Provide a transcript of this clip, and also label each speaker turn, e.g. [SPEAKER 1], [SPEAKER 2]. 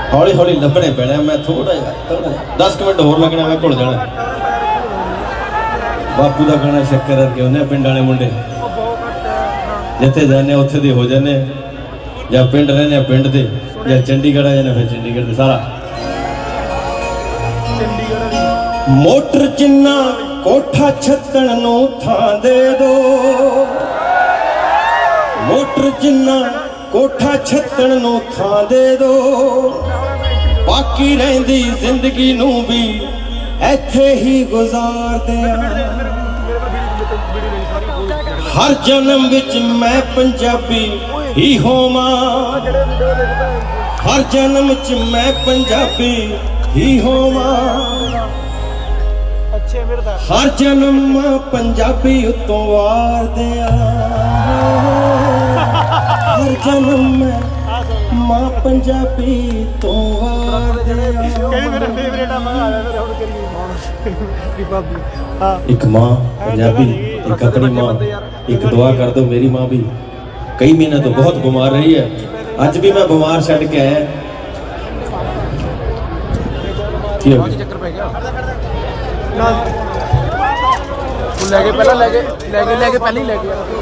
[SPEAKER 1] हौली हौली लभने पैने। मैं थोड़ा 10 मिनट होर लगने मैं घुल जाना। बापू का गाना शक्कर अरगे होने पिंड वाले मुंडे जिथे जाने उत्थे दे हो जाने या पिंड रहने पिंड दे या चंडीगढ़ आ जाने फिर चंडीगढ़ दे सारा। मोटर जिन्ना कोठा छत्तण नू थां दे दो। मोटर जिन्ना कोठा छत्तण नू थां दे दो। बाकी रहिंदी जिंदगी नू भी ऐथे ही गुजार दिया। हर जन्म विच मैं पंजाबी ही होवां। हर जन्म च मैं पंजाबी ही होवां। हर जन्म पंजाबी उतों वार दिया। हर जन्म मैं मां पंजाबी तो वार दिया। एक मां पंजाबी एक अपनी मां। एक दुआ कर दो मेरी मां भी कई महीने तो बहुत बीमार रही है। अज भी मैं बीमार छड़ के आया।
[SPEAKER 2] लेके पहले लेके पहले ही लेके